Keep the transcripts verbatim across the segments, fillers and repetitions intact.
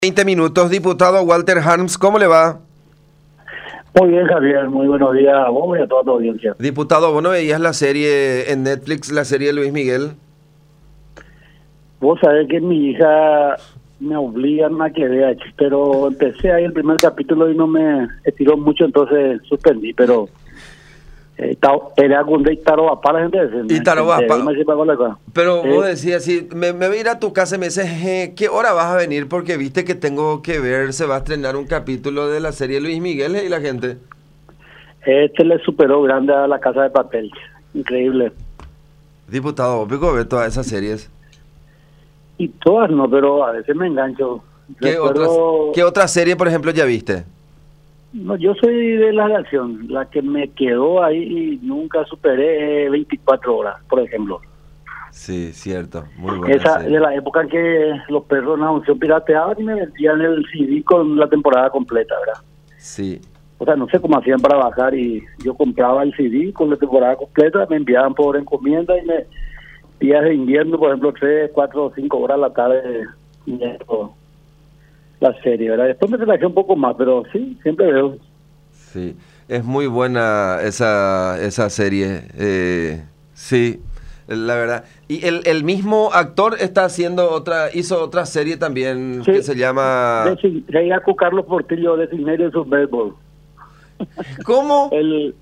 veinte minutos, diputado Walter Harms, ¿cómo le va? Muy bien, Javier, muy buenos días a vos y a toda tu audiencia. Diputado, ¿vos no veías la serie en Netflix, la serie de Luis Miguel? Vos sabés que mi hija me obligan a que vea, pero empecé ahí el primer capítulo y no me estiró mucho, entonces suspendí, pero eh, era con de Tarobapá la gente dice. Y Tarobapá. Pero Eh, vos decías, sí, me, me voy a ir a tu casa y me dices, eh, ¿qué hora vas a venir? Porque viste que tengo que ver, se va a estrenar un capítulo de la serie Luis Miguel y la gente. Este le superó grande a La Casa de Papel, increíble. Diputado, ¿vos pico ver todas esas series? Y todas no, pero a veces me engancho. ¿Qué, Recuerdo... otras, ¿Qué otra serie, por ejemplo, ya viste? No, yo soy de la de acción, la que me quedó ahí y nunca superé veinticuatro horas, por ejemplo. Sí, cierto, muy buena Esa serie. de la época en que los perros en la función pirateaban y me vendían el C D con la temporada completa, ¿verdad? Sí. O sea, no sé cómo hacían para bajar y yo compraba el C D con la temporada completa, me enviaban por encomienda y me días de invierno, por ejemplo, tres, cuatro o cinco horas a la tarde viendo la serie, ¿verdad? Después me relajé un poco más, pero sí, siempre veo. Sí, es muy buena esa, esa serie, eh, sí, la verdad. Y el, el mismo actor está haciendo otra, hizo otra serie también Sí, que se llama... Reía con Carlos Portillo de Signerio en su béisbol. ¿Cómo? El,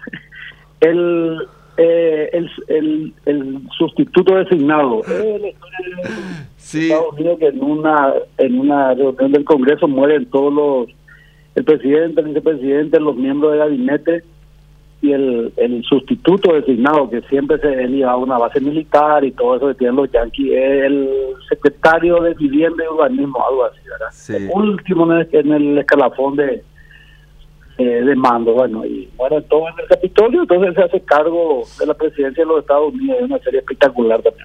el, eh, el, el, el sustituto designado. Eh, la historia de Sí. Estados Unidos, que en una, en una reunión del Congreso mueren todos los, el presidente, el vicepresidente, los miembros del gabinete y el, el sustituto designado, que siempre se lleva a una base militar y todo eso que tienen los yanquis, es el secretario de Vivienda y Urbanismo, algo así, ¿verdad? Sí. El último en el, en el escalafón de eh, de mando, bueno, y mueren todos en el Capitolio, entonces se hace cargo de la presidencia de los Estados Unidos, es una serie espectacular también.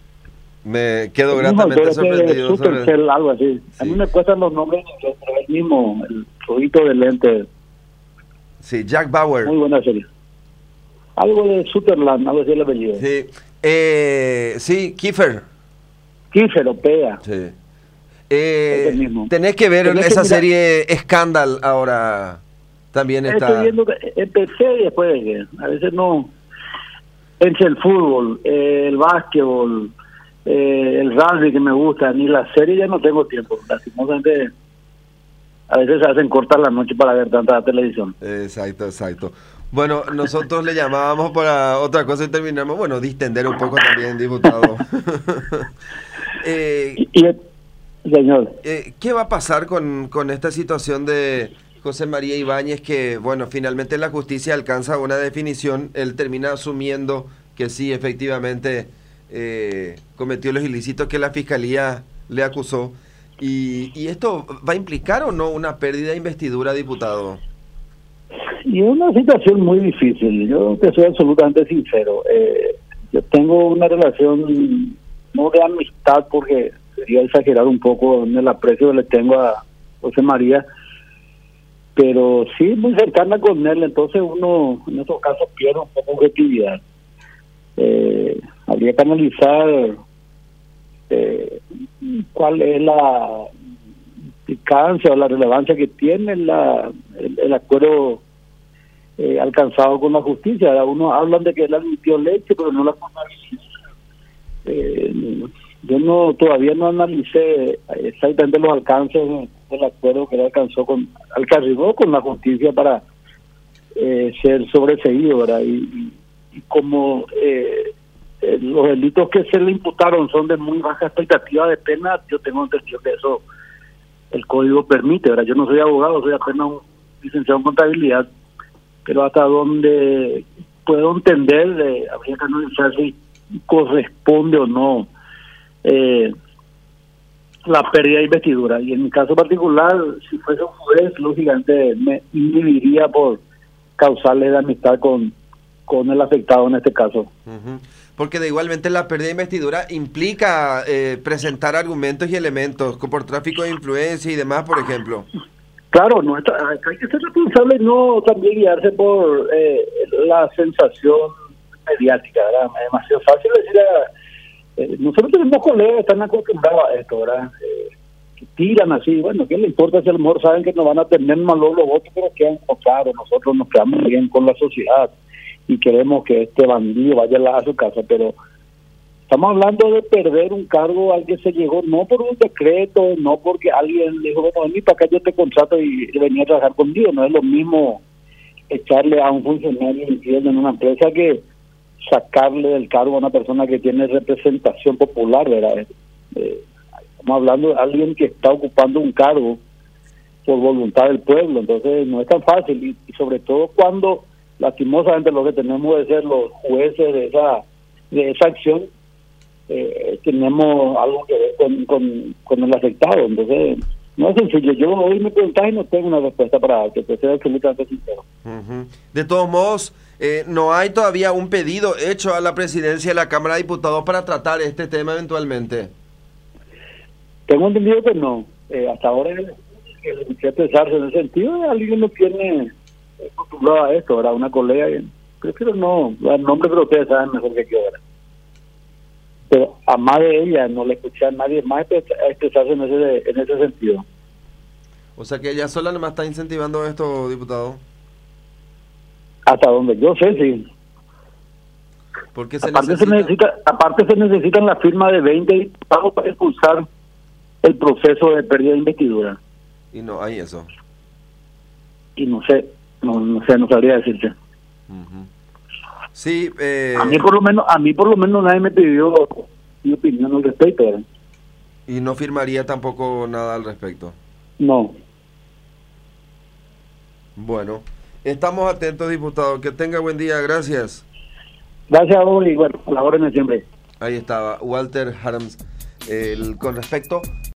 Me quedo El gratamente mismo sorprendido. Super sobre... Cell, algo así. A Sí. mí me cuestan los nombres, pero el mismo, el rojito de lente. Sí, Jack Bauer. Muy buena serie. Algo de Superland, algo así el apellido. Sí, eh, sí, Kiefer. Kiefer, Opea. Sí. Es Eh, el mismo. tenés que ver Tenés que esa mirar- serie Scandal ahora. También está. Estoy viendo, que empecé y después dejé. A veces no. Entre el fútbol, eh, el básquetbol, eh, el rugby que me gusta, ni la serie ya no tengo tiempo. Lastimosamente, a veces se hacen cortas la noche para ver tanta televisión. Exacto, exacto. Bueno, nosotros le llamábamos para otra cosa y terminamos, bueno, distender un poco también, diputado. eh, Y, y señor, eh, ¿Qué va a pasar con, con esta situación de José María Ibáñez que, bueno, finalmente la justicia alcanza una definición, él termina asumiendo que sí, efectivamente, eh, cometió los ilícitos que la fiscalía le acusó? Y, ¿Y esto va a implicar o no una pérdida de investidura, diputado? y es una situación muy difícil. Yo te soy absolutamente sincero. Eh, yo tengo una relación no de amistad, porque sería exagerar un poco en el aprecio que le tengo a José María, pero sí muy cercana con él. Entonces uno en estos casos pierde un poco de objetividad. Eh, habría que analizar eh, cuál es la implicancia o la relevancia que tiene la, el, el acuerdo eh, alcanzado con la justicia. Uno hablan de que él admitió leche, pero no la contabilizó. Eh, yo no todavía no analicé exactamente los alcances del acuerdo que él alcanzó con, al que arribó con la justicia para eh, ser sobreseído, ¿verdad? Y, y, y como eh, eh, los delitos que se le imputaron son de muy baja expectativa de pena, yo tengo entendido que eso el código permite, ¿verdad? Yo no soy abogado, soy apenas un licenciado en contabilidad, pero hasta donde puedo entender, eh, habría que analizar si corresponde o no eh, la pérdida de investidura. Y en mi caso particular, si fuese un juez, lógicamente me inhibiría por causarle de amistad con, con el afectado en este caso. Uh-huh. Porque de igualmente la pérdida de investidura implica eh, presentar argumentos y elementos por tráfico de influencia y demás, por ejemplo. Claro, no está, hay que ser responsable y no también guiarse por eh, la sensación mediática, ¿verdad? Es demasiado fácil decir, eh, nosotros tenemos colegas que están acostumbrados a esto, ¿verdad? Eh, tiran así. Bueno, ¿qué le importa si a lo mejor saben que nos van a tener malos los votos, pero quedan claro, nosotros nos quedamos bien con la sociedad y queremos que este bandido vaya a su casa, pero estamos hablando de perder un cargo al que se llegó, no por un decreto, no porque alguien dijo, bueno, vení para acá, yo te contrato y venía a trabajar conmigo. No es lo mismo echarle a un funcionario en una empresa que sacarle del cargo a una persona que tiene representación popular, ¿verdad? Eh, estamos hablando de alguien que está ocupando un cargo por voluntad del pueblo, entonces no es tan fácil, y, y sobre todo cuando lastimosamente lo que tenemos de ser los jueces de esa de esa acción, eh, tenemos algo que ver con, con, con el afectado. Entonces no es sencillo. Yo hoy me preguntas y no tengo una respuesta para darte, te soy absolutamente sincero. Uh-huh. De todos modos, eh, no hay todavía un pedido hecho a la presidencia de la Cámara de Diputados para tratar este tema eventualmente. Tengo entendido que no. Eh, hasta ahora el que le quisiera expresarse en ese sentido, alguien no tiene acostumbrado a esto, ¿verdad? Una colega, prefiero no dar nombre, pero ustedes saben mejor que yo, ¿verdad? Pero a más de ella no le escuché a nadie más expresarse en ese en ese sentido. O sea que ella sola nomás está incentivando esto, diputado. Hasta donde yo sé, sí. Porque se aparte, necesita... se necesita, aparte se necesitan la firma de veinte diputados para expulsar el proceso de pérdida de investidura. Y no hay eso. Y no sé, no, no sé, no sabría decirte. Uh-huh. Sí, eh... a mí por lo menos, a mí por lo menos nadie me pidió mi opinión al respecto, ¿verdad? Y no firmaría tampoco nada al respecto. No. Bueno, estamos atentos, diputado. Que tenga buen día, gracias. Gracias a vos y bueno, a la orden de siempre. Ahí estaba Walter Harms, el, con respecto